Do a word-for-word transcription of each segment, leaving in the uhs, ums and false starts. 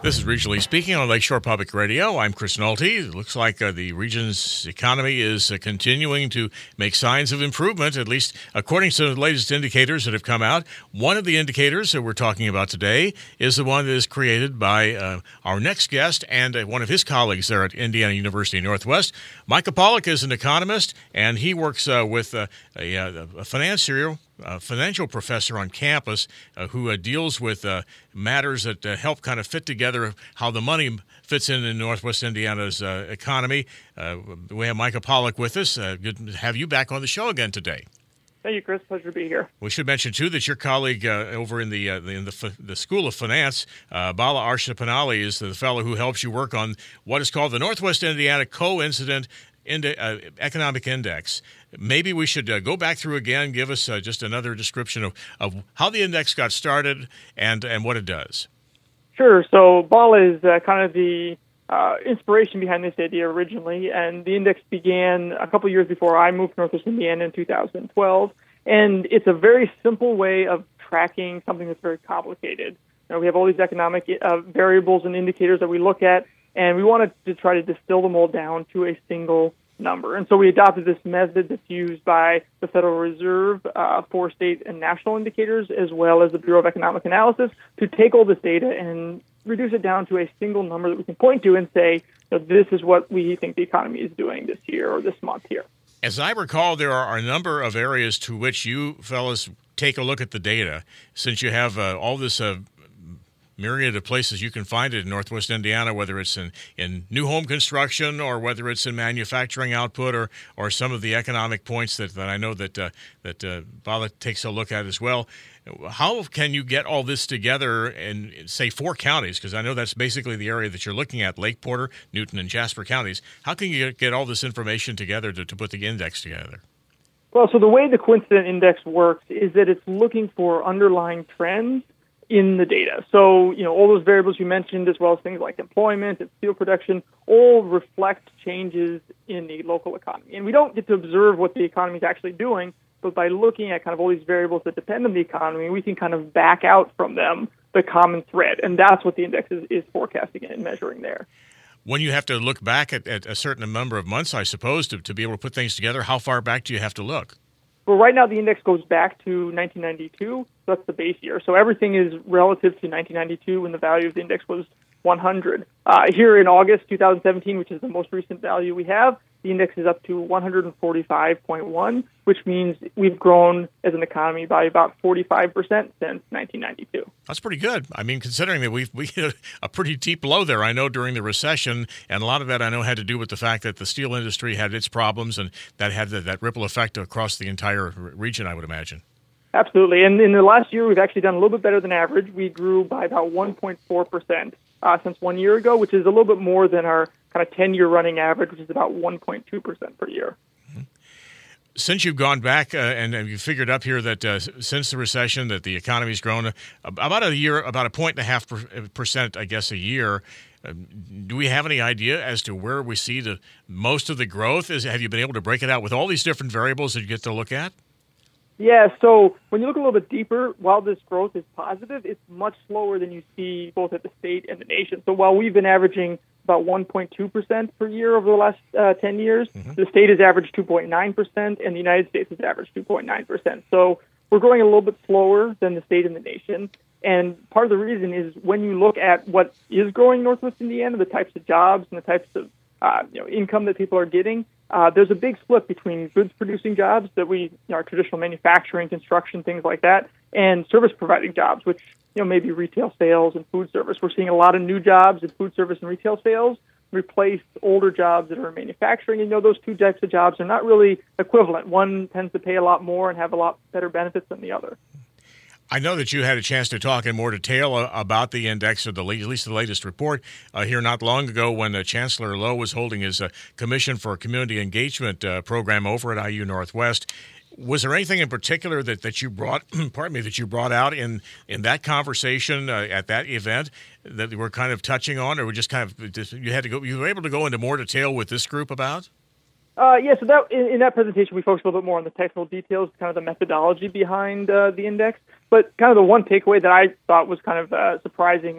This is Regionally Speaking on Lakeshore Public Radio. I'm Chris Nolte. It looks like uh, the region's economy is uh, continuing to make signs of improvement, at least according to the latest indicators that have come out. One of the indicators that we're talking about today is the one that is created by uh, our next guest and uh, one of his colleagues there at Indiana University Northwest. Micah Pollock is an economist, and he works uh, with uh, a, a financier, a financial professor on campus uh, who uh, deals with uh, matters that uh, help kind of fit together how the money fits in in Northwest Indiana's uh, economy. Uh, we have Micah Pollock with us. Uh, good to have you back on the show again today. Thank you, Chris. Pleasure to be here. We should mention, too, that your colleague uh, over in the uh, in the, the School of Finance, uh, Bala Arshapanali, is the fellow who helps you work on what is called the Northwest Indiana Coincident Indi- uh, Economic Index. Maybe we should uh, go back through again, give us uh, just another description of, of how the index got started and, and what it does. Sure. So Bala is uh, kind of the uh, inspiration behind this idea originally, and the index began a couple years before I moved to Northwest Indiana in two thousand twelve, and it's a very simple way of tracking something that's very complicated. You know, we have all these economic uh, variables and indicators that we look at, and we wanted to try to distill them all down to a single number. And so we adopted this method that's used by the Federal Reserve uh, for state and national indicators, as well as the Bureau of Economic Analysis, to take all this data and reduce it down to a single number that we can point to and say, you know, this is what we think the economy is doing this year or this month here. As I recall, there are a number of areas to which you fellas take a look at the data, since you have uh, all this uh, myriad of places you can find it in Northwest Indiana, whether it's in, in new home construction or whether it's in manufacturing output or, or some of the economic points that, that I know that uh, that uh, Bala takes a look at as well. How can you get all this together in, say, four counties? Because I know that's basically the area that you're looking at, Lake Porter, Newton, and Jasper counties. How can you get all this information together to, to put the index together? Well, so the way the coincident index works is that it's looking for underlying trends in the data. So, you know, all those variables you mentioned, as well as things like employment and steel production, all reflect changes in the local economy. And we don't get to observe what the economy is actually doing, but by looking at kind of all these variables that depend on the economy, we can kind of back out from them the common thread. And that's what the index is, is forecasting and measuring there. When you have to look back at, at a certain number of months, I suppose, to, to be able to put things together, how far back do you have to look? Well, right now the index goes back to nineteen ninety-two, so that's the base year. So everything is relative to nineteen ninety-two when the value of the index was one hundred. Uh, here in August two thousand seventeen, which is the most recent value we have, the index is up to one hundred forty-five point one, which means we've grown as an economy by about forty-five percent since nineteen ninety-two. That's pretty good. I mean, considering that we've, we hit a pretty deep low there, I know, during the recession, and a lot of that I know had to do with the fact that the steel industry had its problems, and that had the, that ripple effect across the entire region, I would imagine. Absolutely. And in the last year, we've actually done a little bit better than average. We grew by about one point four percent uh, since one year ago, which is a little bit more than our kind of ten-year running average, which is about one point two percent per year. Since you've gone back uh, and, and you figured up here that uh, since the recession that the economy's grown uh, about a year, about a point and a half per, percent, I guess, a year. Uh, do we have any idea as to where we see the most of the growth? Is have you been able to break it out with all these different variables that you get to look at? Yeah, so when you look a little bit deeper, while this growth is positive, it's much slower than you see both at the state and the nation. So while we've been averaging about one point two percent per year over the last uh, ten years, mm-hmm. the state has averaged two point nine percent, and the United States has averaged two point nine percent. So we're growing a little bit slower than the state and the nation. And part of the reason is when you look at what is growing in Northwest Indiana, the types of jobs and the types of uh, you know, income that people are getting, Uh, there's a big split between goods-producing jobs that we, you know, our traditional manufacturing, construction, things like that, and service-providing jobs, which, you know, maybe retail sales and food service. We're seeing a lot of new jobs in food service and retail sales replace older jobs that are in manufacturing. And, you know, those two types of jobs are not really equivalent. One tends to pay a lot more and have a lot better benefits than the other. I know that you had a chance to talk in more detail uh, about the index, or the, at least the latest report, uh, here not long ago when uh, Chancellor Lowe was holding his uh, Commission for Community Engagement uh, program over at I U Northwest. Was there anything in particular that, that you brought, pardon me, that you brought out in, in that conversation uh, at that event that you were kind of touching on, or were just kind of just, you had to go, you were able to go into more detail with this group about? Uh, yeah, so that in, in that presentation, we focused a little bit more on the technical details, kind of the methodology behind uh, the index. But kind of the one takeaway that I thought was kind of uh, surprising was that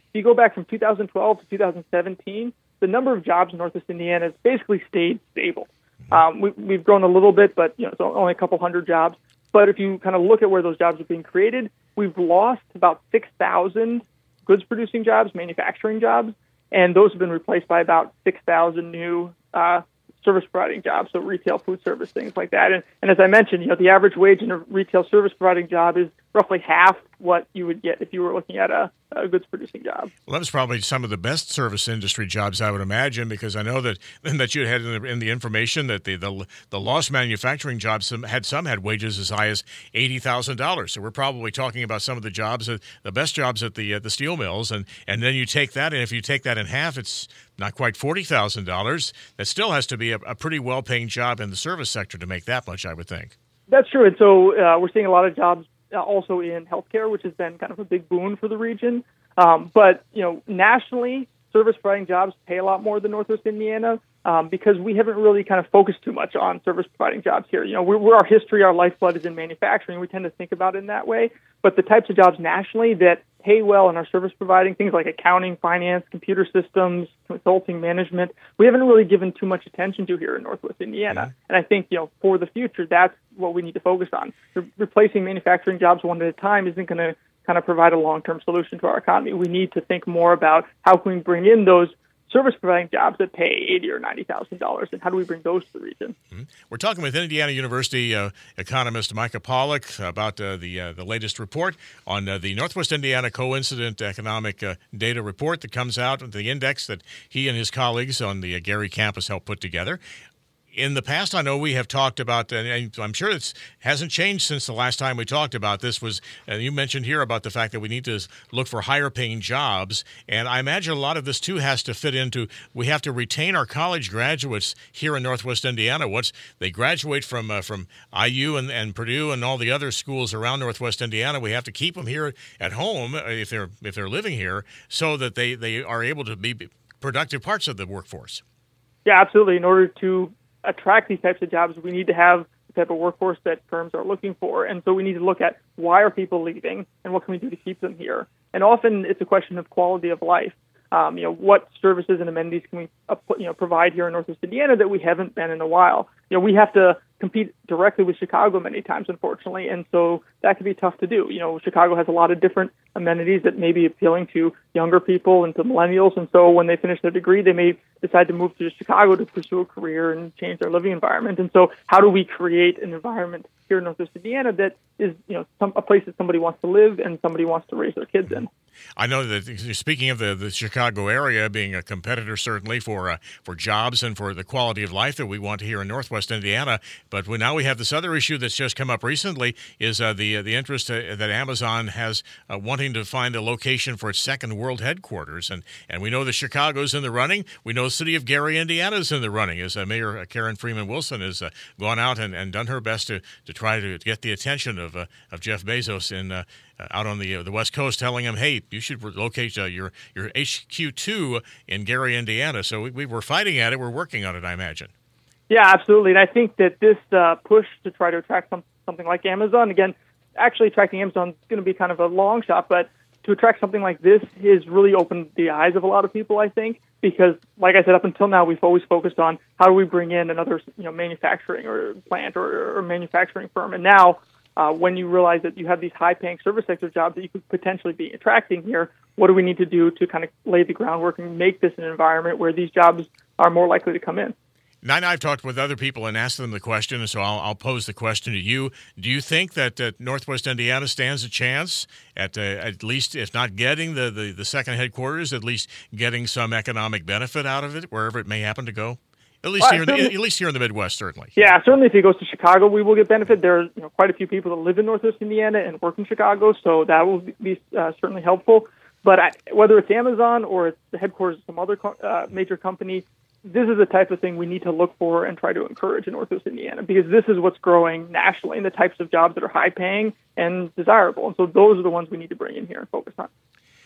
you go back from two thousand twelve to two thousand seventeen, the number of jobs in Northwest Indiana has basically stayed stable. Um, we, we've grown a little bit, but you know, it's only a couple hundred jobs. But if you kind of look at where those jobs are being created, we've lost about six thousand goods-producing jobs, manufacturing jobs, and those have been replaced by about six thousand new uh, service-providing jobs, so retail, food service, things like that. And, and as I mentioned, you know, the average wage in a retail service-providing job is roughly half what you would get if you were looking at a, a goods-producing job. Well, that was probably some of the best service industry jobs, I would imagine, because I know that that you had in the, in the information that the, the the lost manufacturing jobs some had some had wages as high as eighty thousand dollars. So we're probably talking about some of the jobs, that, the best jobs at the uh, the steel mills, and and then you take that, and if you take that in half, it's not quite forty thousand dollars. That still has to be a, a pretty well-paying job in the service sector to make that much, I would think. That's true, and so uh, we're seeing a lot of jobs uh, also in healthcare, which has been kind of a big boon for the region. Um, but, you know, nationally, service-providing jobs pay a lot more than Northwest Indiana um, because we haven't really kind of focused too much on service-providing jobs here. You know, we're, we're our history, our lifeblood is in manufacturing. We tend to think about it in that way. But the types of jobs nationally that pay well in our service-providing, things like accounting, finance, computer systems, consulting, management, we haven't really given too much attention to here in Northwest Indiana. Mm-hmm. And I think, you know, for the future, that's what we need to focus on. Re- replacing manufacturing jobs one at a time isn't going to kind of provide a long-term solution to our economy. We need to think more about how can we bring in those service-providing jobs that pay eighty thousand dollars or ninety thousand dollars, and how do we bring those to the region? Mm-hmm. We're talking with Indiana University uh, economist Micah Pollock about uh, the uh, the latest report on uh, the Northwest Indiana Coincident Economic uh, Data Report that comes out, the index that he and his colleagues on the uh, Gary campus helped put together. In the past, I know we have talked about, and I'm sure it hasn't changed since the last time we talked about this, was uh, you mentioned here about the fact that we need to look for higher paying jobs. And I imagine a lot of this, too, has to fit into, we have to retain our college graduates here in Northwest Indiana. Once they graduate from uh, from I U and, and Purdue and all the other schools around Northwest Indiana, we have to keep them here at home if they're if they're living here so that they, they are able to be productive parts of the workforce. Yeah, absolutely. In order to attract these types of jobs, we need to have the type of workforce that firms are looking for. And so we need to look at why are people leaving and what can we do to keep them here. And often it's a question of quality of life. Um, you know, what services and amenities can we uh, you know, provide here in Northwest Indiana that we haven't been in a while? You know, we have to compete directly with Chicago many times, unfortunately, and so that can be tough to do. You know, Chicago has a lot of different amenities that may be appealing to younger people and to millennials, and so when they finish their degree, they may decide to move to Chicago to pursue a career and change their living environment. And so how do we create an environment here in Northwest Indiana that is, you know, some, a place that somebody wants to live and somebody wants to raise their kids in? I know that speaking of the, the Chicago area being a competitor certainly for uh, for jobs and for the quality of life that we want here in Northwest Indiana, but we, now we have this other issue that's just come up recently is uh, the uh, the interest uh, that Amazon has uh, wanting to find a location for its second world headquarters, and and we know that Chicago's in the running. We know the city of Gary, Indiana's in the running, as uh, Mayor Karen Freeman Wilson has uh, gone out and, and done her best to, to try to get the attention of uh, of Jeff Bezos in. Uh, Uh, out on the uh, the West Coast, telling him, "Hey, you should locate uh, your your H Q two in Gary, Indiana." So we, we were fighting at it. We're working on it, I imagine. Yeah, absolutely. And I think that this uh, push to try to attract some, something like Amazon, again, actually attracting Amazon is going to be kind of a long shot, but to attract something like this has really opened the eyes of a lot of people, I think, because, like I said, up until now, we've always focused on how do we bring in another, you know, manufacturing or plant or, or manufacturing firm, and now. Uh, when you realize that you have these high-paying service sector jobs that you could potentially be attracting here, what do we need to do to kind of lay the groundwork and make this an environment where these jobs are more likely to come in? Now, I've talked with other people and asked them the question, so I'll, I'll pose the question to you. Do you think that uh, Northwest Indiana stands a chance at uh, at least, if not getting the, the, the second headquarters, at least getting some economic benefit out of it, wherever it may happen to go? At least, here in the, at least here in the Midwest, certainly. Yeah, certainly if he goes to Chicago, we will get benefit. There are you know, quite a few people that live in Northwest Indiana and work in Chicago, so that will be uh, certainly helpful. But I, whether it's Amazon or it's the headquarters of some other co- uh, major company, this is the type of thing we need to look for and try to encourage in Northwest Indiana, because this is what's growing nationally and the types of jobs that are high-paying and desirable. And so those are the ones we need to bring in here and focus on.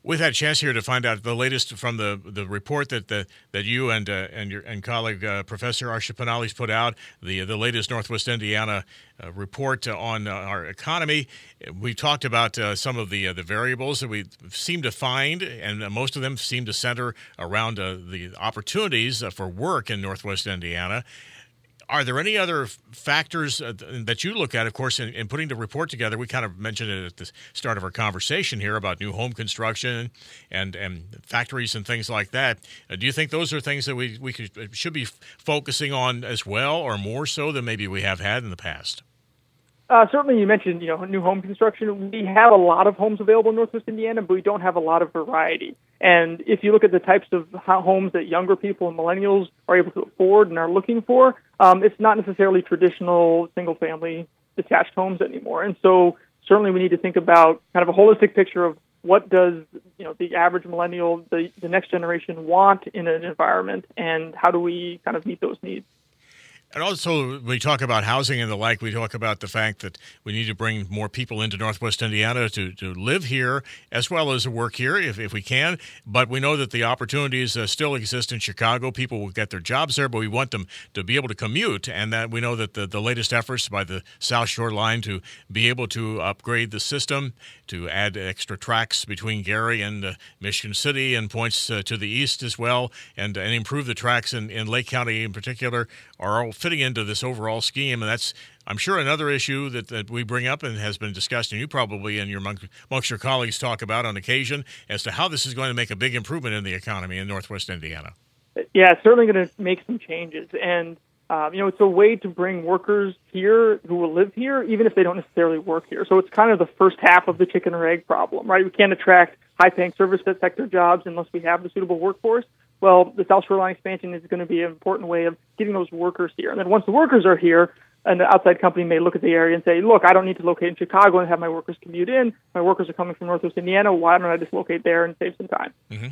We've had a chance here to find out the latest from the, the report that the, that you and uh, and your and colleague uh, Professor Arsha Penali's put out, the the latest Northwest Indiana uh, report on uh, our economy. We talked about uh, some of the uh, the variables that we seem to find, and uh, most of them seem to center around uh, the opportunities uh, for work in Northwest Indiana. Are there any other factors uh, that you look at, of course, in, in putting the report together? We kind of mentioned it at the start of our conversation here about new home construction and, and factories and things like that. Uh, do you think those are things that we, we could, should be f- focusing on as well, or more so than maybe we have had in the past? Uh, certainly, you mentioned, you know, new home construction. We have a lot of homes available in Northwest Indiana, but we don't have a lot of variety. And if you look at the types of homes that younger people and millennials are able to afford and are looking for, um, it's not necessarily traditional single-family detached homes anymore. And so certainly we need to think about kind of a holistic picture of what does, you know, the average millennial, the, the next generation want in an environment, and how do we kind of meet those needs. And also, when we talk about housing and the like, we talk about the fact that we need to bring more people into Northwest Indiana to, to live here as well as to work here if, if we can. But we know that the opportunities uh, still exist in Chicago. People will get their jobs there, but we want them to be able to commute. And that we know that the, the latest efforts by the South Shore Line to be able to upgrade the system, to add extra tracks between Gary and uh, Michigan City and points uh, to the east as well, and, and improve the tracks in, in Lake County in particular, are all fitting into this overall scheme. And that's, I'm sure, another issue that, that we bring up and has been discussed, and you probably and your amongst your colleagues talk about on occasion, as to how this is going to make a big improvement in the economy in Northwest Indiana. Yeah, it's certainly going to make some changes. And, um, you know, it's a way to bring workers here who will live here, even if they don't necessarily work here. So it's kind of the first half of the chicken or egg problem, right? We can't attract high-paying service sector jobs unless we have the suitable workforce. Well, the South Shore Line expansion is going to be an important way of getting those workers here. And then once the workers are here, an outside company may look at the area and say, look, I don't need to locate in Chicago and have my workers commute in. My workers are coming from Northwest Indiana. Why don't I just locate there and save some time? Mm-hmm.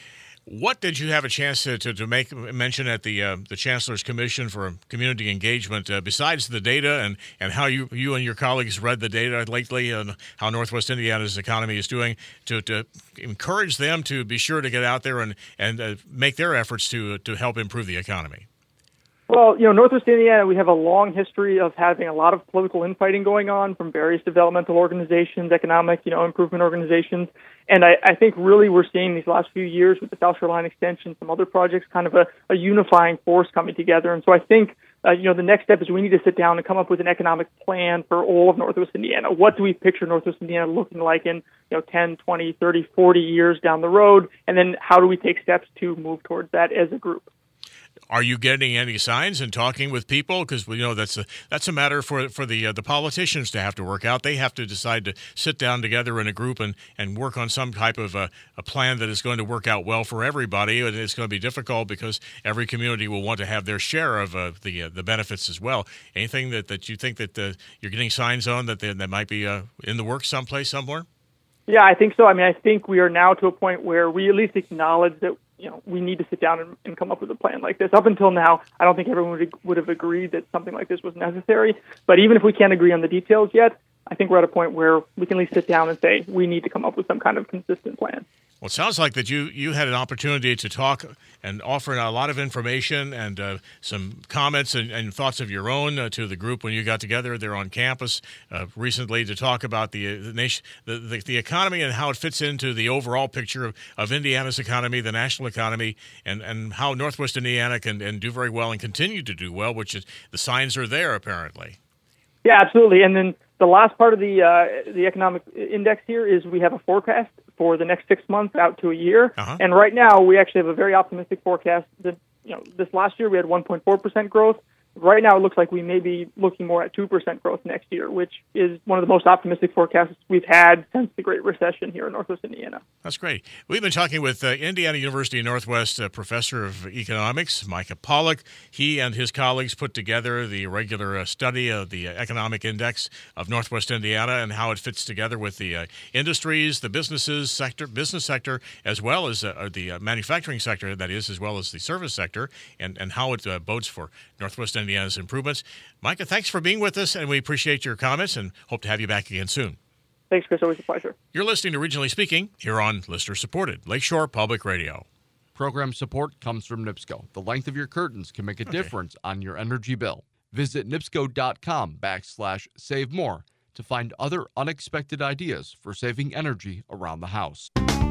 What did you have a chance to, to, to make mention at the uh, the Chancellor's Commission for Community Engagement, uh, besides the data and, and how you, you and your colleagues read the data lately and how Northwest Indiana's economy is doing, to, to encourage them to be sure to get out there and, and uh, make their efforts to to help improve the economy? Well, you know, Northwest Indiana, we have a long history of having a lot of political infighting going on from various developmental organizations, economic, you know, improvement organizations. And I, I think really we're seeing these last few years with the South Shore Line extension, some other projects, kind of a, a unifying force coming together. And so I think, uh, you know, the next step is we need to sit down and come up with an economic plan for all of Northwest Indiana. What do we picture Northwest Indiana looking like in, you know, ten, twenty, thirty, forty years down the road? And then how do we take steps to move towards that as a group? Are you getting any signs and talking with people? Because we know that's a that's a matter for for the uh, the politicians to have to work out. They have to decide to sit down together in a group and, and work on some type of a, a plan that is going to work out well for everybody. And it's going to be difficult because every community will want to have their share of uh, the uh, the benefits as well. Anything that, that you think that uh, you're getting signs on that they, that might be uh, in the works someplace somewhere? Yeah, I think so. I mean, I think we are now to a point where we at least acknowledge that, you know, we need to sit down and, and come up with a plan like this. Up until now, I don't think everyone would, would have agreed that something like this was necessary. But even if we can't agree on the details yet, I think we're at a point where we can at least sit down and say we need to come up with some kind of consistent plan. Well, it sounds like that you, you had an opportunity to talk and offer a lot of information and uh, some comments and, and thoughts of your own uh, to the group when you got together there on campus uh, recently to talk about the the, nation, the, the the economy and how it fits into the overall picture of, of Indiana's economy, the national economy, and, and how Northwest Indiana can and do very well and continue to do well, which is the signs are there apparently. Yeah, absolutely. And then the last part of the uh, the economic index here is we have a forecast for the next six months out to a year. Uh-huh. And right now, we actually have a very optimistic forecast that, you know, this last year we had one point four percent growth. Right now, it looks like we may be looking more at two percent growth next year, which is one of the most optimistic forecasts we've had since the Great Recession here in Northwest Indiana. That's great. We've been talking with uh, Indiana University Northwest uh, Professor of Economics, Micah Pollock. He and his colleagues put together the regular uh, study of the Economic Index of Northwest Indiana and how it fits together with the uh, industries, the businesses sector, business sector, as well as uh, the uh, manufacturing sector, that is, as well as the service sector, and, and how it uh, bodes for Northwest Indiana's improvements. Micah, thanks for being with us, and we appreciate your comments and hope to have you back again soon. Thanks, Chris. Always a pleasure. You're listening to Regionally Speaking here on listener-supported Lakeshore Public Radio. Program support comes from NIPSCO. The length of your curtains can make a okay. difference on your energy bill. Visit nipsco.com backslash save more to find other unexpected ideas for saving energy around the house.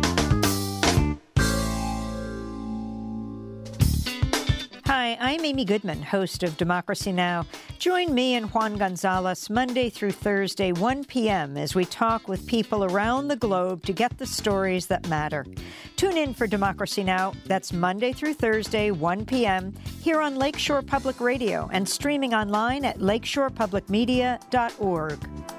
Hi, I'm Amy Goodman, host of Democracy Now! Join me and Juan Gonzalez Monday through Thursday, one p.m., as we talk with people around the globe to get the stories that matter. Tune in for Democracy Now! That's Monday through Thursday, one p.m., here on Lakeshore Public Radio and streaming online at lakeshore public media dot org.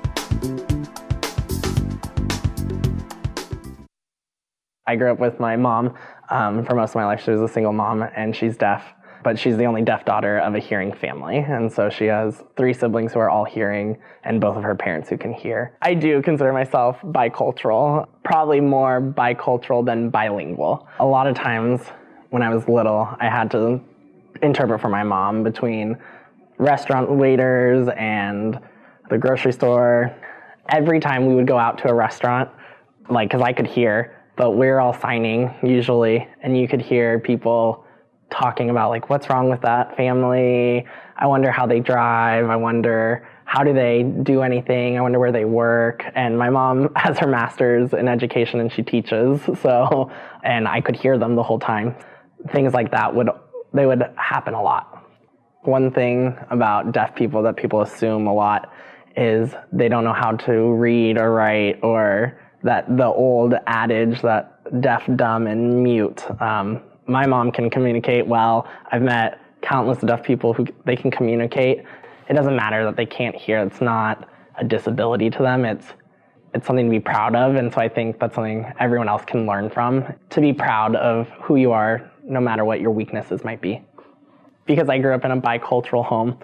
I grew up with my mom. Um, for most of my life, she was a single mom, and she's deaf. But she's the only deaf daughter of a hearing family. And so she has three siblings who are all hearing and both of her parents who can hear. I do consider myself bicultural, probably more bicultural than bilingual. A lot of times when I was little, I had to interpret for my mom between restaurant waiters and the grocery store. Every time we would go out to a restaurant, like, because I could hear, but we we're all signing usually, and you could hear people talking about, like, what's wrong with that family? I wonder how they drive. I wonder how do they do anything? I wonder where they work. And my mom has her master's in education and she teaches, so, and I could hear them the whole time. Things like that would, they would happen a lot. One thing about deaf people that people assume a lot is they don't know how to read or write, or that the old adage that deaf, dumb, and mute. Um, My mom can communicate well. I've met countless deaf people who they can communicate. It doesn't matter that they can't hear. It's not a disability to them. It's it's something to be proud of. And so I think that's something everyone else can learn from, to be proud of who you are, no matter what your weaknesses might be. Because I grew up in a bicultural home,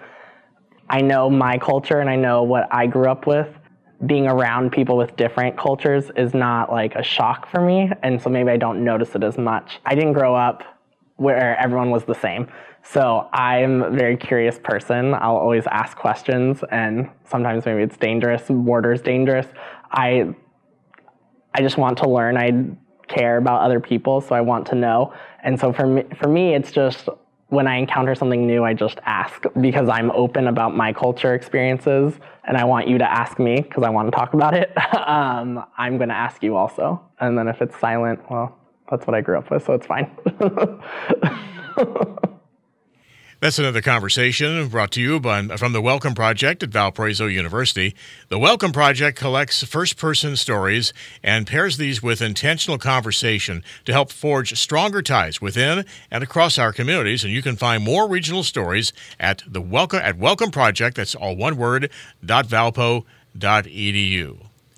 I know my culture and I know what I grew up with. Being around people with different cultures is not like a shock for me, and so maybe I don't notice it as much. I didn't grow up where everyone was the same, so I'm a very curious person. I'll always ask questions, and sometimes maybe it's dangerous, border's dangerous. I, I just want to learn. I care about other people, so I want to know. And so for me, for me, it's just when I encounter something new, I just ask, because I'm open about my culture experiences, and I want you to ask me because I want to talk about it. um, I'm going to ask you also. And then if it's silent, well, that's what I grew up with, so it's fine. That's another conversation brought to you by, from the Welcome Project at Valparaiso University. The Welcome Project collects first-person stories and pairs these with intentional conversation to help forge stronger ties within and across our communities. And you can find more regional stories at the Welcome at Welcome Project. That's all one word. dot valpo dot edu.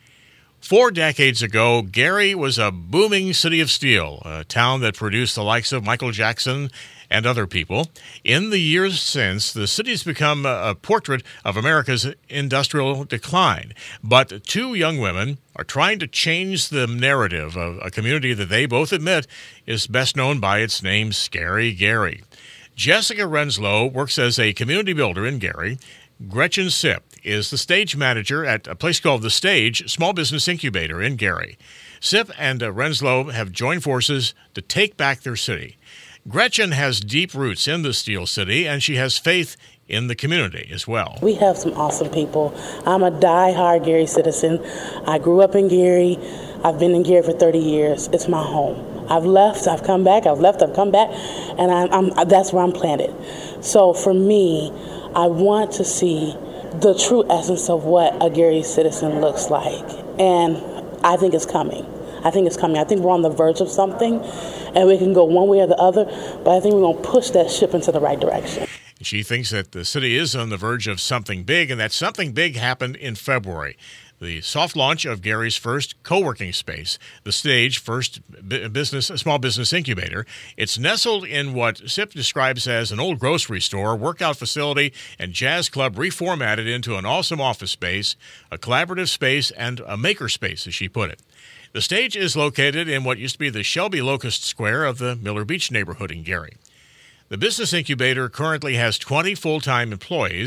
Four decades ago, Gary was a booming city of steel, a town that produced the likes of Michael Jackson and other people. In the years since, the city's become a portrait of America's industrial decline. But two young women are trying to change the narrative of a community that they both admit is best known by its name, Scary Gary. Jessica Renslow works as a community builder in Gary. Gretchen Sipp is the stage manager at a place called The Stage, Small Business Incubator in Gary. Sipp and uh, Renslow have joined forces to take back their city. Gretchen has deep roots in the Steel City, and she has faith in the community as well. We have some awesome people. I'm a die-hard Gary citizen. I grew up in Gary. I've been in Gary for thirty years. It's my home. I've left, I've come back, I've left, I've come back, and I'm, I'm, that's where I'm planted. So for me, I want to see the true essence of what a Gary citizen looks like, and I think it's coming. I think it's coming. I think we're on the verge of something, and we can go one way or the other, but I think we're going to push that ship into the right direction. She thinks that the city is on the verge of something big, and that something big happened in February. The soft launch of Gary's first co-working space, The Stage, first business, small business incubator. It's nestled in what Sipp describes as an old grocery store, workout facility, and jazz club reformatted into an awesome office space, a collaborative space, and a maker space, as she put it. The Stage is located in what used to be the Shelby Locust Square of the Miller Beach neighborhood in Gary. The business incubator currently has twenty full-time employees.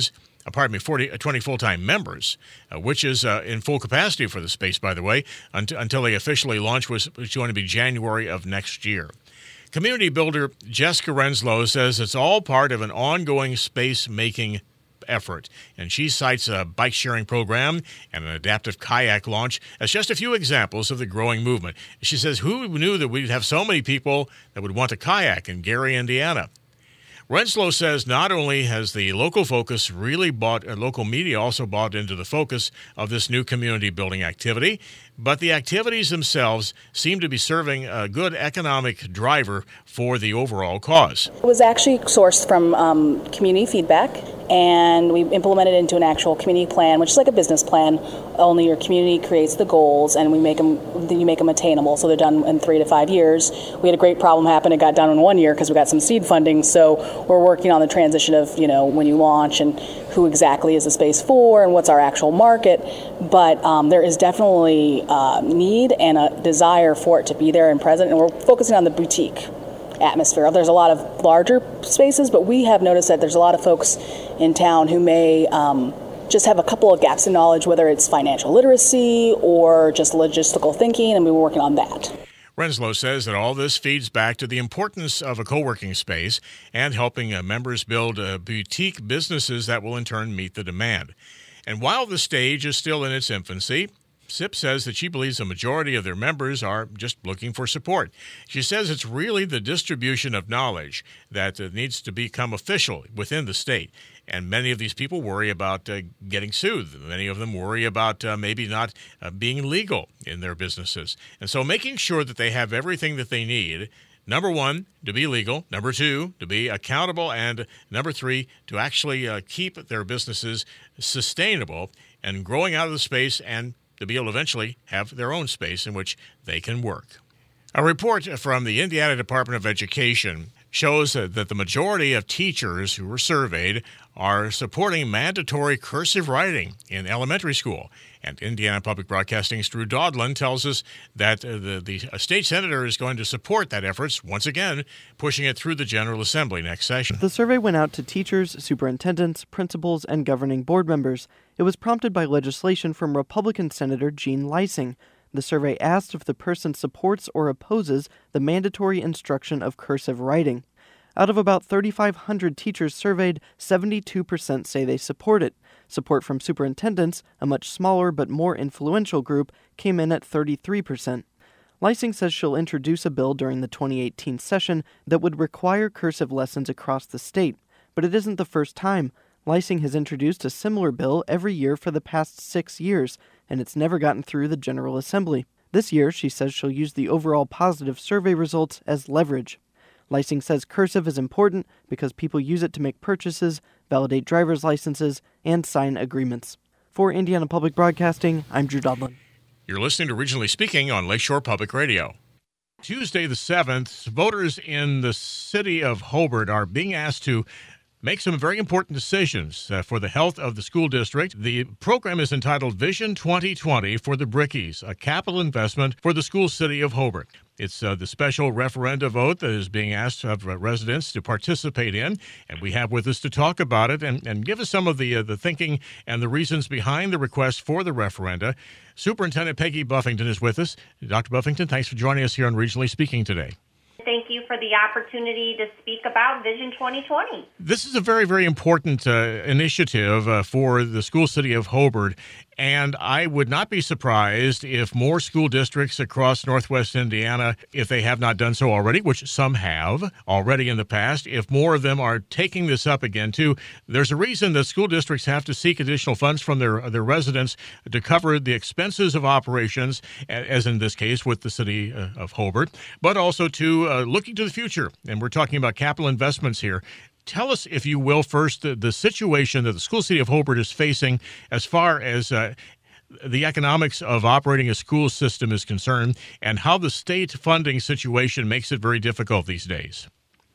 uh, pardon me, forty, uh, twenty full-time members, uh, which is uh, in full capacity for the space, by the way, until, until they officially launch, which is going to be January of next year. Community builder Jessica Renslow says it's all part of an ongoing space-making effort, and she cites a bike-sharing program and an adaptive kayak launch as just a few examples of the growing movement. She says, who knew that we'd have so many people that would want to kayak in Gary, Indiana? Renslow says not only has the local focus really bought, uh, local media also bought into the focus of this new community building activity, but the activities themselves seem to be serving a good economic driver for the overall cause. It was actually sourced from um, community feedback, and we implemented it into an actual community plan, which is like a business plan. Only your community creates the goals, and we make them. You make them attainable, so they're done in three to five years. We had a great problem happen; it got done in one year because we got some seed funding. So we're working on the transition of, you know, when you launch and who exactly is the space for and what's our actual market. But um, there is definitely uh, need and a desire for it to be there and present, and we're focusing on the boutique atmosphere. There's a lot of larger spaces, but we have noticed that there's a lot of folks in town who may um, just have a couple of gaps in knowledge, whether it's financial literacy or just logistical thinking, and we were working on that. Renslow says that all this feeds back to the importance of a co-working space and helping uh, members build uh, boutique businesses that will in turn meet the demand. And while the stage is still in its infancy, S I P says that she believes the majority of their members are just looking for support. She says it's really the distribution of knowledge that uh, needs to become official within the state. And many of these people worry about uh, getting sued. Many of them worry about uh, maybe not uh, being legal in their businesses. And so making sure that they have everything that they need, number one, to be legal, number two, to be accountable, and number three, to actually uh, keep their businesses sustainable and growing out of the space and to be able to eventually have their own space in which they can work. A report from the Indiana Department of Education shows that the majority of teachers who were surveyed are supporting mandatory cursive writing in elementary school. And Indiana Public Broadcasting's Drew Dodlin tells us that the, the state senator is going to support that effort, once again, pushing it through the General Assembly next session. The survey went out to teachers, superintendents, principals, and governing board members. It was prompted by legislation from Republican Senator Jean Leising. The survey asked if the person supports or opposes the mandatory instruction of cursive writing. Out of about thirty-five hundred teachers surveyed, seventy-two percent say they support it. Support from superintendents, a much smaller but more influential group, came in at thirty-three percent. Leising says she'll introduce a bill during the twenty eighteen session that would require cursive lessons across the state. But it isn't the first time. Leising has introduced a similar bill every year for the past six years, and it's never gotten through the General Assembly. This year, she says she'll use the overall positive survey results as leverage. Leising says cursive is important because people use it to make purchases, validate driver's licenses, and sign agreements. For Indiana Public Broadcasting, I'm Drew Dodlin. You're listening to Regionally Speaking on Lakeshore Public Radio. Tuesday the seventh, voters in the city of Hobart are being asked to make some very important decisions uh, for the health of the school district. The program is entitled Vision twenty twenty for the Brickies, a capital investment for the school city of Hobart. It's uh, the special referenda vote that is being asked of uh, residents to participate in, and we have with us to talk about it and, and give us some of the uh, the thinking and the reasons behind the request for the referenda. Superintendent Peggy Buffington is with us. Doctor Buffington, thanks for joining us here on Regionally Speaking today. Thank you for the opportunity to speak about Vision twenty twenty. This is a very, very important uh, initiative uh, for the school city of Hobart, and I would not be surprised if more school districts across Northwest Indiana, if they have not done so already, which some have already in the past, if more of them are taking this up again too. There's a reason that school districts have to seek additional funds from their their residents to cover the expenses of operations, as in this case with the city uh, of Hobart, but also to uh, looking to the future. And we're talking about capital investments here. Tell us, if you will, first, the, the situation that the school city of Hobart is facing as far as uh, the economics of operating a school system is concerned, and how the state funding situation makes it very difficult these days.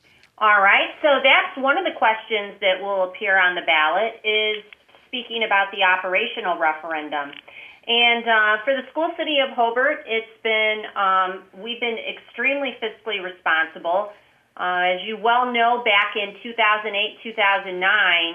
All right, so that's one of the questions that will appear on the ballot, is speaking about the operational referendum. And uh, for the school city of Hobart, it's been, um, we've been extremely fiscally responsible. Uh, as you well know, back in two thousand eight, two thousand nine,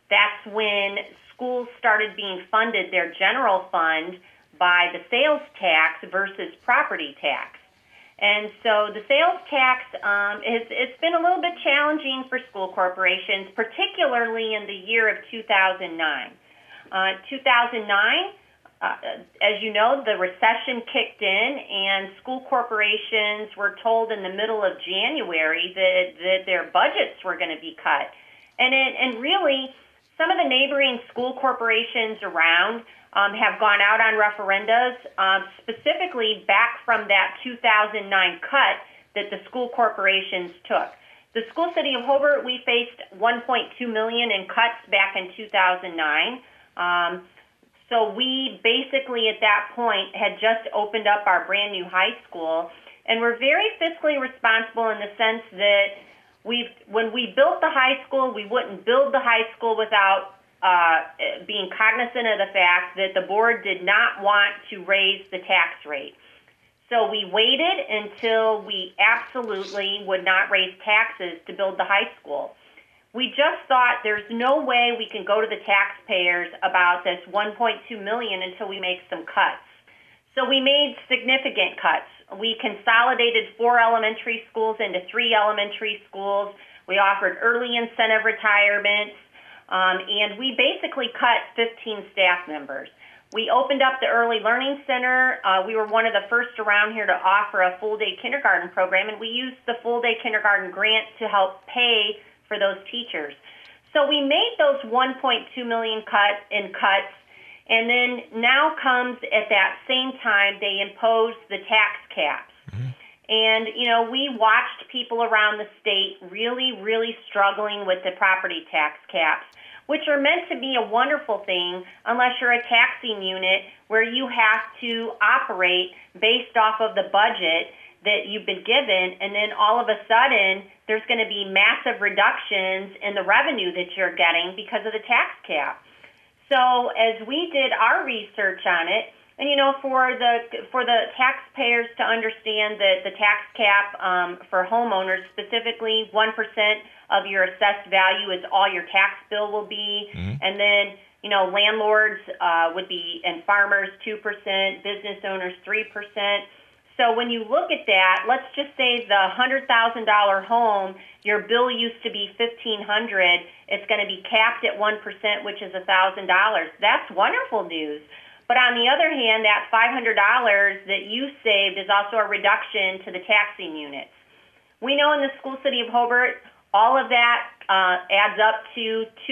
that's when schools started being funded, their general fund, by the sales tax versus property tax. And so the sales tax, um, it's, it's been a little bit challenging for school corporations, particularly in the year of two thousand nine. Uh, two thousand nine, uh, as you know, the recession kicked in, and school corporations were told in the middle of January that, that their budgets were going to be cut. And, it, and really, some of the neighboring school corporations around Um, have gone out on referendums, um, specifically back from that two thousand nine cut that the school corporations took. The school city of Hobart, we faced one point two million dollars in cuts back in two thousand nine. Um, so we basically at that point had just opened up our brand new high school, and we're very fiscally responsible in the sense that we've, when we built the high school, we wouldn't build the high school without Uh, being cognizant of the fact that the board did not want to raise the tax rate. So we waited until we absolutely would not raise taxes to build the high school. We just thought there's no way we can go to the taxpayers about this one point two million dollars until we make some cuts. So we made significant cuts. We consolidated four elementary schools into three elementary schools. We offered early incentive retirements. Um, and we basically cut fifteen staff members. We opened up the Early Learning Center. Uh, we were one of the first around here to offer a full-day kindergarten program, and we used the full-day kindergarten grant to help pay for those teachers. So we made those one point two million dollars cut in cuts, and then now comes at that same time they imposed the tax caps. Mm-hmm. And, you know, we watched people around the state really, really struggling with the property tax caps, which are meant to be a wonderful thing unless you're a taxing unit where you have to operate based off of the budget that you've been given, and then all of a sudden there's going to be massive reductions in the revenue that you're getting because of the tax cap. So as we did our research on it, and, you know, for the for the taxpayers to understand that the tax cap um, for homeowners, specifically one percent of your assessed value is all your tax bill will be. Mm-hmm. And then, you know, landlords uh, would be, and farmers two percent, business owners three percent. So when you look at that, let's just say the one hundred thousand dollars home, your bill used to be fifteen hundred dollars. It's going to be capped at one percent, which is one thousand dollars. That's wonderful news. But on the other hand, that five hundred dollars that you saved is also a reduction to the taxing units. We know in the school city of Hobart, all of that uh, adds up to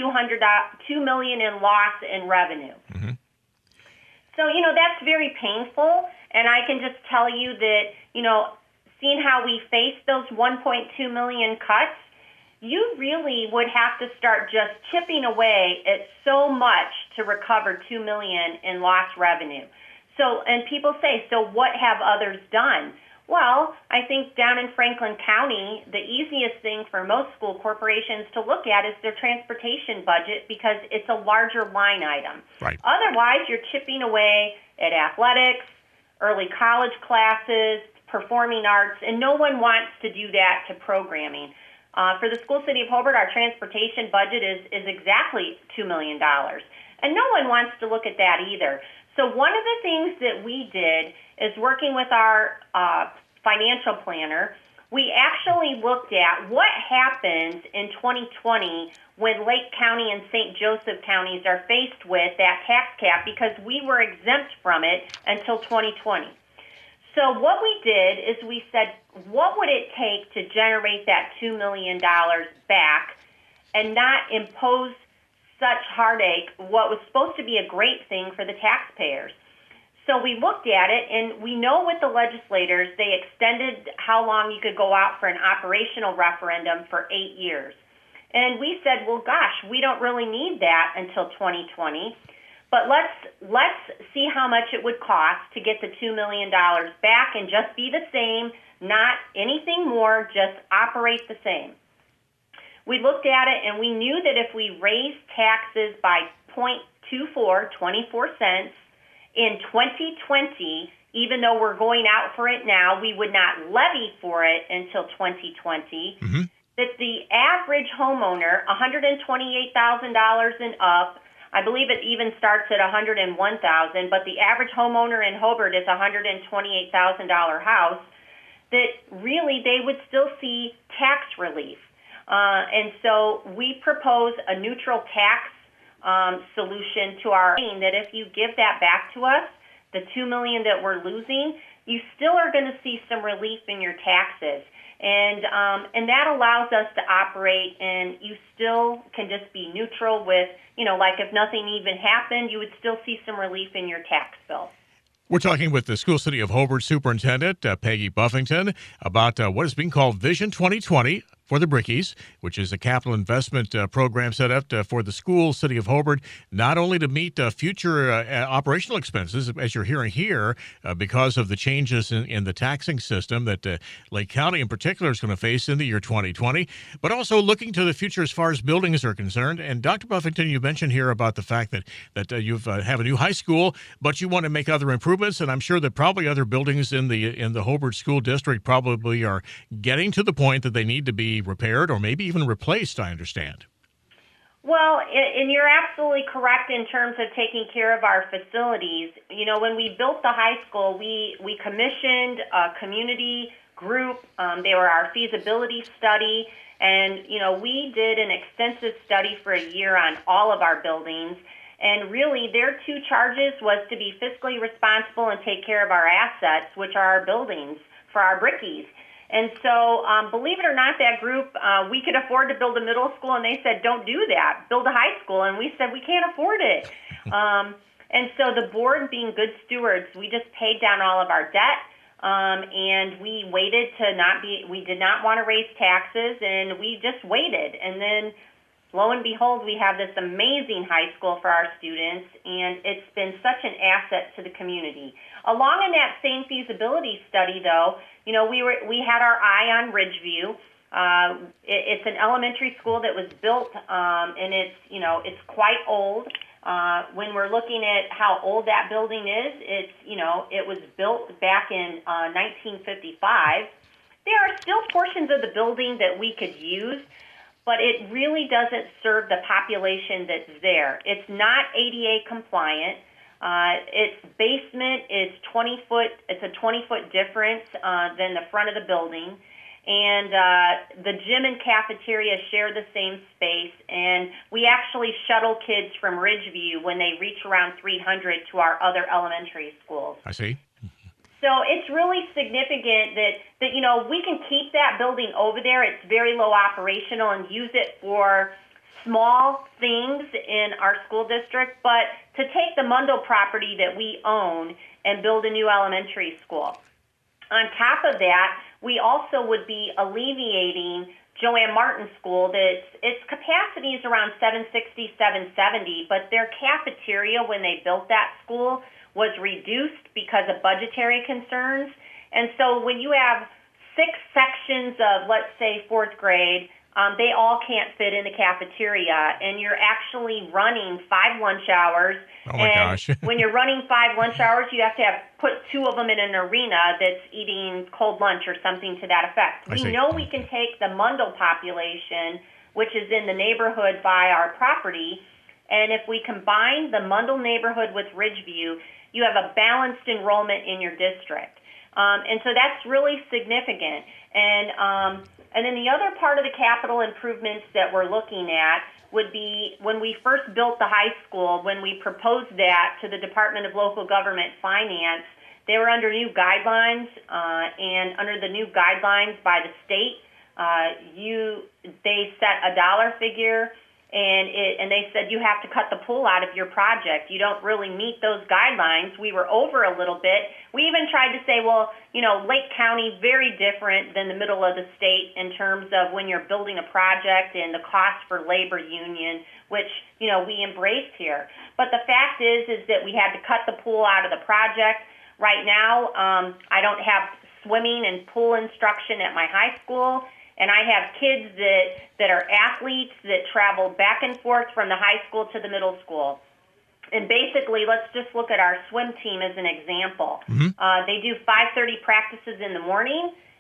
two million dollars in loss in revenue. Mm-hmm. So, you know, that's very painful. And I can just tell you that, you know, seeing how we faced those one point two million dollars cuts, you really would have to start just chipping away at so much to recover two million dollars in lost revenue. So, and people say, so what have others done? Well, I think down in Franklin County, the easiest thing for most school corporations to look at is their transportation budget because it's a larger line item. Right. Otherwise, you're chipping away at athletics, early college classes, performing arts, and no one wants to do that to programming. Uh, for the school city of Hobart, our transportation budget is, is exactly two million dollars. And no one wants to look at that either. So one of the things that we did is working with our uh, financial planner, we actually looked at what happens in twenty twenty when Lake County and Saint Joseph counties are faced with that tax cap because we were exempt from it until twenty twenty. So what we did is we said, what would it take to generate that two million dollars back and not impose such heartache, what was supposed to be a great thing for the taxpayers? So we looked at it, and we know with the legislators, they extended how long you could go out for an operational referendum for eight years. And we said, well, gosh, we don't really need that until twenty twenty. But let's let's see how much it would cost to get the two million dollars back and just be the same, not anything more, just operate the same. We looked at it, and we knew that if we raised taxes by zero point two four, twenty-four cents in twenty twenty, even though we're going out for it now, we would not levy for it until twenty twenty. Mm-hmm. that the average homeowner, one hundred twenty-eight thousand dollars and up, I believe it even starts at one hundred one thousand dollars, but the average homeowner in Hobart is a one hundred twenty-eight thousand dollars house, that really they would still see tax relief. Uh, and so we propose a neutral tax um, solution to our, that if you give that back to us, the two million dollars that we're losing, you still are going to see some relief in your taxes. And um, and that allows us to operate, and you still can just be neutral with, you know, like if nothing even happened, you would still see some relief in your tax bill. We're talking with the School City of Hobart Superintendent uh, Peggy Buffington about uh, what is being called Vision twenty twenty for the Brickies, which is a capital investment uh, program set up to, for the school City of Hobart, not only to meet uh, future uh, operational expenses, as you're hearing here, uh, because of the changes in, in the taxing system that uh, Lake County in particular is going to face in the year twenty twenty, but also looking to the future as far as buildings are concerned. And Doctor Buffington, you mentioned here about the fact that, that uh, you uh, have a new high school, but you want to make other improvements, and I'm sure that probably other buildings in the in the Hobart School District probably are getting to the point that they need to be repaired or maybe even replaced, I understand. Well, and you're absolutely correct in terms of taking care of our facilities. You know, when we built the high school, we, we commissioned a community group. Um, they were our feasibility study. And, you know, we did an extensive study for a year on all of our buildings. And really, their two charges was to be fiscally responsible and take care of our assets, which are our buildings for our brickies. And so, um, believe it or not, that group, uh, we could afford to build a middle school, and they said, don't do that, build a high school. And we said, we can't afford it. um, and so the board, being good stewards, we just paid down all of our debt, um, and we waited to not be, we did not want to raise taxes, and we just waited. And then, lo and behold, we have this amazing high school for our students, and it's been such an asset to the community. Along in that same feasibility study, though, you know, we were we had our eye on Ridgeview. Uh, it, it's an elementary school that was built, um, and it's, you know, it's quite old. Uh, when we're looking at how old that building is, it's, you know, it was built back in uh, nineteen fifty-five. There are still portions of the building that we could use, but it really doesn't serve the population that's there. It's not A D A compliant. Uh, its basement is twenty foot. It's a twenty foot difference uh, than the front of the building, and uh, the gym and cafeteria share the same space. And we actually shuttle kids from Ridgeview when they reach around three hundred to our other elementary schools. I see. So it's really significant that, that, you know, we can keep that building over there. It's very low operational, and use it for small things in our school district, but to take the Mundo property that we own and build a new elementary school. On top of that, we also would be alleviating Joanne Martin School. That's, its capacity is around seven sixty, seven seventy, but their cafeteria, when they built that school, was reduced because of budgetary concerns. And so when you have six sections of, let's say, fourth grade, um, they all can't fit in the cafeteria, and you're actually running five lunch hours. Oh, my and gosh. when you're running five lunch hours, you have to have put two of them in an arena that's eating cold lunch or something to that effect. I We see. know we can take the Mundo population, which is in the neighborhood by our property, and if we combine the Mundo neighborhood with Ridgeview, you have a balanced enrollment in your district. Um, and so that's really significant. And um, and then the other part of the capital improvements that we're looking at would be when we first built the high school, when we proposed that to the Department of Local Government Finance, they were under new guidelines, uh, and under the new guidelines by the state, uh, you they set a dollar figure, and it, and they said you have to cut the pool out of your project. You don't really meet those guidelines. We were over a little bit. We even tried to say, well, you know, Lake County, very different than the middle of the state in terms of when you're building a project and the cost for labor union, which, you know, we embraced here. But the fact is, is that we had to cut the pool out of the project. Right now, um, I don't have swimming and pool instruction at my high school. And I have kids that, that are athletes that travel back and forth from the high school to the middle school. And basically, let's just look at our swim team as an example. Mm-hmm. Uh, they do five thirty practices in the morning,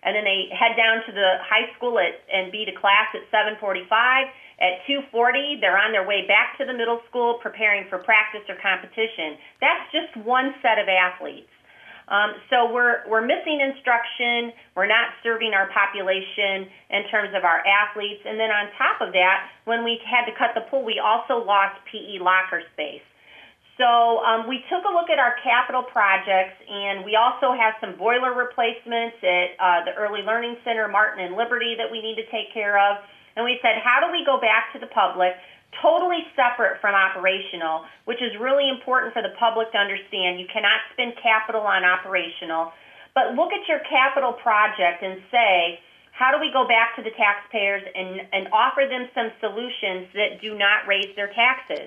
and then they head down to the high school at, and be to class at seven forty-five. At two forty, they're on their way back to the middle school preparing for practice or competition. That's just one set of athletes. Um, so we're we're missing instruction. We're not serving our population in terms of our athletes. And then on top of that, when we had to cut the pool, we also lost P E locker space. So um, we took a look at our capital projects, and we also have some boiler replacements at uh, the Early Learning Center, Martin and Liberty, that we need to take care of. And we said, how do we go back to the public, totally separate from operational, which is really important for the public to understand. You cannot spend capital on operational, but look at your capital project and say, how do we go back to the taxpayers and, and offer them some solutions that do not raise their taxes?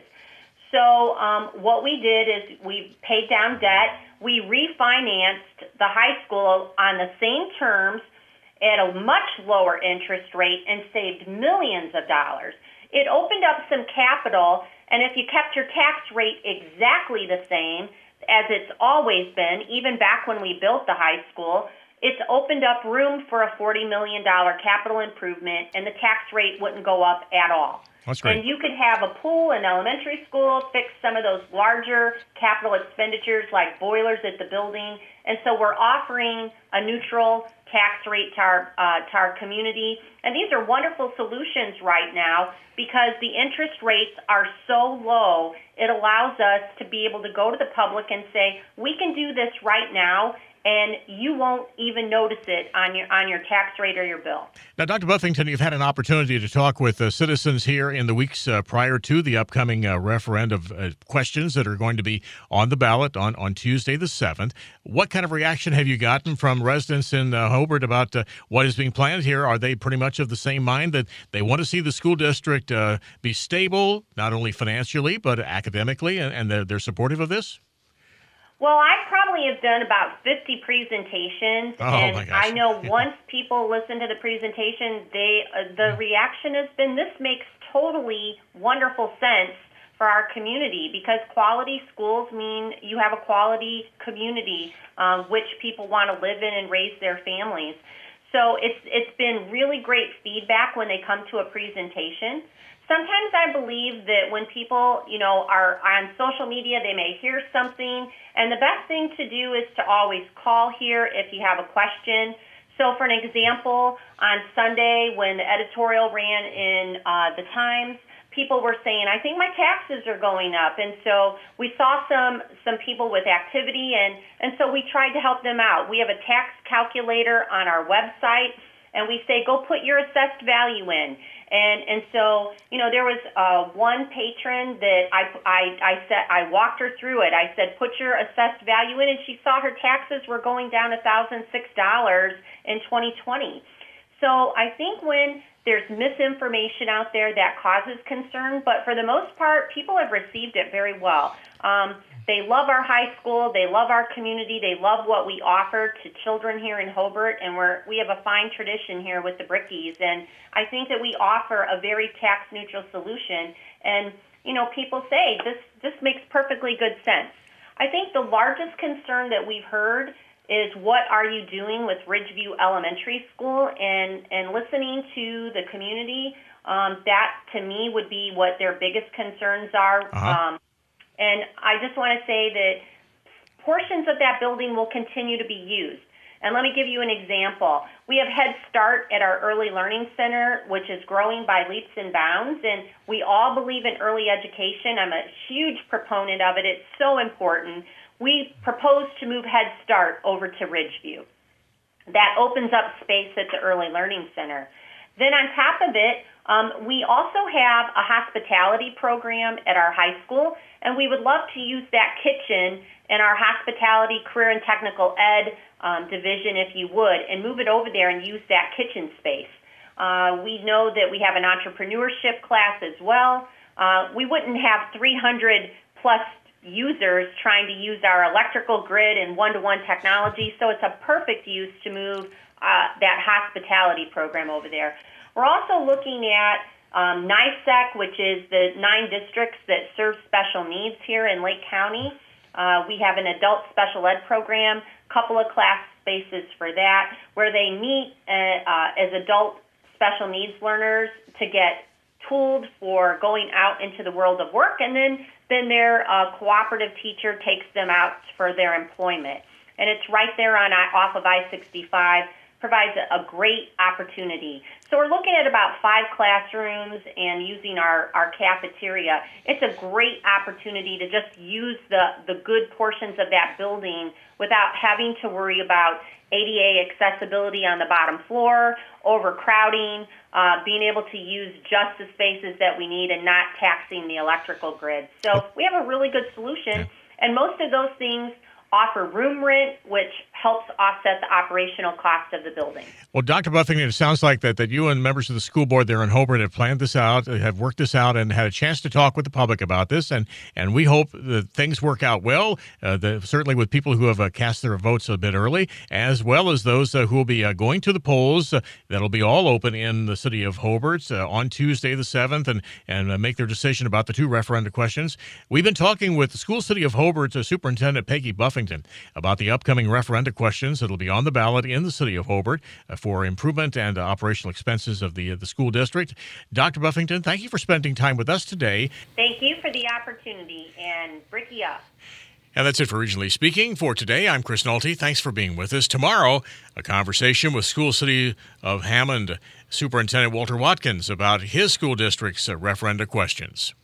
So um, what we did is we paid down debt. We refinanced the high school on the same terms at a much lower interest rate and saved millions of dollars. It opened up some capital, and if you kept your tax rate exactly the same as it's always been, even back when we built the high school, it's opened up room for a forty million dollars capital improvement, and the tax rate wouldn't go up at all. That's great. And you could have a pool in elementary school, fix some of those larger capital expenditures like boilers at the building. And so we're offering a neutral tax rate to our, uh, to our community. And these are wonderful solutions right now because the interest rates are so low, it allows us to be able to go to the public and say, we can do this right now, and you won't even notice it on your on your tax rate or your bill. Now, Doctor Buffington, you've had an opportunity to talk with uh, citizens here in the weeks uh, prior to the upcoming uh, referendum uh, questions that are going to be on the ballot on, on Tuesday the seventh. What kind of reaction have you gotten from residents in uh, Hobart about uh, what is being planned here? Are they pretty much of the same mind that they want to see the school district uh, be stable, not only financially, but academically, and, and they're, they're supportive of this? Well, I probably have done about fifty presentations, oh, and my gosh. I know once people listen to the presentation, they uh, the reaction has been, this makes totally wonderful sense for our community, because quality schools mean you have a quality community um, which people want to live in and raise their families. So it's it's been really great feedback when they come to a presentation. Sometimes I believe that when people, you know, are on social media, they may hear something, and the best thing to do is to always call here if you have a question. So for an example, on Sunday when the editorial ran in uh, the Times, people were saying, I think my taxes are going up. And so we saw some some people with activity, and, and so we tried to help them out. We have a tax calculator on our website, and we say, go put your assessed value in. And and so, you know, there was uh, one patron that I, I, I, said, I walked her through it. I said, put your assessed value in, and she saw her taxes were going down one thousand six dollars in twenty twenty. So I think when there's misinformation out there, that causes concern, but for the most part, people have received it very well. Um, They love our high school. They love our community. They love what we offer to children here in Hobart, and we're, we have a fine tradition here with the Brickies. And I think that we offer a very tax-neutral solution. And, you know, people say this, this makes perfectly good sense. I think the largest concern that we've heard is, what are you doing with Ridgeview Elementary School? And, and listening to the community, um, that, to me, would be what their biggest concerns are. Uh-huh. Um, And I just want to say that portions of that building will continue to be used. And let me give you an example. We have Head Start at our Early Learning Center, which is growing by leaps and bounds, and we all believe in early education. I'm a huge proponent of it. It's so important. We propose to move Head Start over to Ridgeview. That opens up space at the Early Learning Center. Then on top of it, um, we also have a hospitality program at our high school, and we would love to use that kitchen in our hospitality, career, and technical ed um, division, if you would, and move it over there and use that kitchen space. Uh, we know that we have an entrepreneurship class as well. Uh, we wouldn't have three hundred plus users trying to use our electrical grid and one-to-one technology, so it's a perfect use to move uh, that hospitality program over there. We're also looking at um, NYSEC, which is the nine districts that serve special needs here in Lake County. Uh, we have an adult special ed program, couple of class spaces for that, where they meet uh, uh, as adult special needs learners to get tooled for going out into the world of work, and then, then their uh, cooperative teacher takes them out for their employment. And it's right there on off of I sixty-five, provides a, a great opportunity. So we're looking at about five classrooms and using our, our cafeteria. It's a great opportunity to just use the, the good portions of that building without having to worry about A D A accessibility on the bottom floor, overcrowding, uh, being able to use just the spaces that we need and not taxing the electrical grid. So we have a really good solution, and most of those things offer room rent, which helps offset the operational cost of the building. Well, Doctor Buffington, it sounds like that, that you and members of the school board there in Hobart have planned this out, have worked this out, and had a chance to talk with the public about this, and, and we hope that things work out well, uh, the, certainly with people who have uh, cast their votes a bit early, as well as those uh, who will be uh, going to the polls. Uh, that'll be all open in the city of Hobart uh, on Tuesday the seventh, and, and uh, make their decision about the two referenda questions. We've been talking with the School City of Hobart uh, Superintendent Peggy Buffington about the upcoming referenda questions that will be on the ballot in the city of Hobart uh, for improvement and uh, operational expenses of the, uh, the school district. Doctor Buffington, thank you for spending time with us today. Thank you for the opportunity, and Bricky up. And that's it for Regionally Speaking. For today, I'm Chris Nolte. Thanks for being with us. Tomorrow, a conversation with School City of Hammond Superintendent Walter Watkins about his school district's uh, referenda questions.